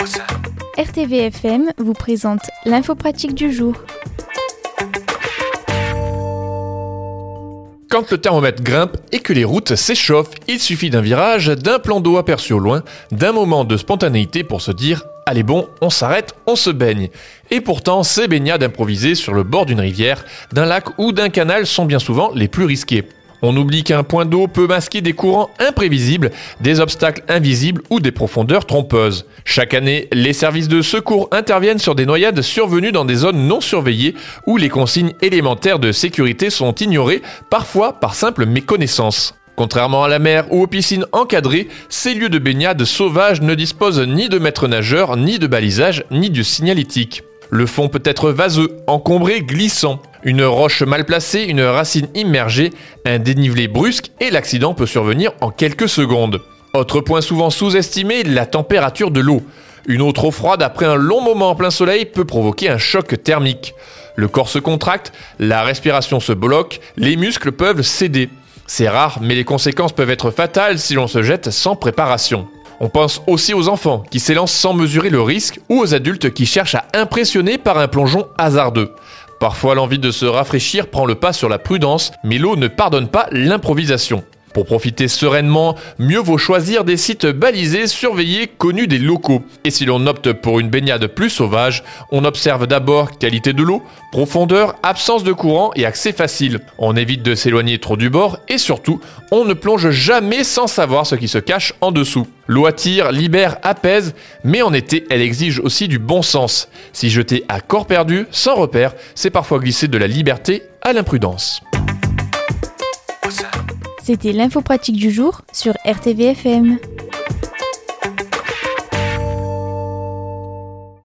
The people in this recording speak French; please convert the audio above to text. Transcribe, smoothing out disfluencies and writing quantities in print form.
RTVFM vous présente l'info pratique du jour. Quand le thermomètre grimpe et que les routes s'échauffent, il suffit d'un virage, d'un plan d'eau aperçu au loin, d'un moment de spontanéité pour se dire « Allez bon, on s'arrête, on se baigne ». Et pourtant, ces baignades improvisées sur le bord d'une rivière, d'un lac ou d'un canal sont bien souvent les plus risquées. On oublie qu'un point d'eau peut masquer des courants imprévisibles, des obstacles invisibles ou des profondeurs trompeuses. Chaque année, les services de secours interviennent sur des noyades survenues dans des zones non surveillées où les consignes élémentaires de sécurité sont ignorées, parfois par simple méconnaissance. Contrairement à la mer ou aux piscines encadrées, ces lieux de baignade sauvages ne disposent ni de maîtres nageurs, ni de balisage, ni de signalétique. Le fond peut être vaseux, encombré, glissant. Une roche mal placée, une racine immergée, un dénivelé brusque et l'accident peut survenir en quelques secondes. Autre point souvent sous-estimé, la température de l'eau. Une eau trop froide après un long moment en plein soleil peut provoquer un choc thermique. Le corps se contracte, la respiration se bloque, les muscles peuvent céder. C'est rare, mais les conséquences peuvent être fatales si l'on se jette sans préparation. On pense aussi aux enfants qui s'élancent sans mesurer le risque ou aux adultes qui cherchent à impressionner par un plongeon hasardeux. Parfois, l'envie de se rafraîchir prend le pas sur la prudence, mais l'eau ne pardonne pas l'improvisation. Pour profiter sereinement, mieux vaut choisir des sites balisés, surveillés, connus des locaux. Et si l'on opte pour une baignade plus sauvage, on observe d'abord qualité de l'eau, profondeur, absence de courant et accès facile. On évite de s'éloigner trop du bord et surtout, on ne plonge jamais sans savoir ce qui se cache en dessous. L'eau attire, libère, apaise, mais en été, elle exige aussi du bon sens. S'y jeter à corps perdu, sans repère, c'est parfois glisser de la liberté à l'imprudence. C'était l'info pratique du jour sur RTVFM.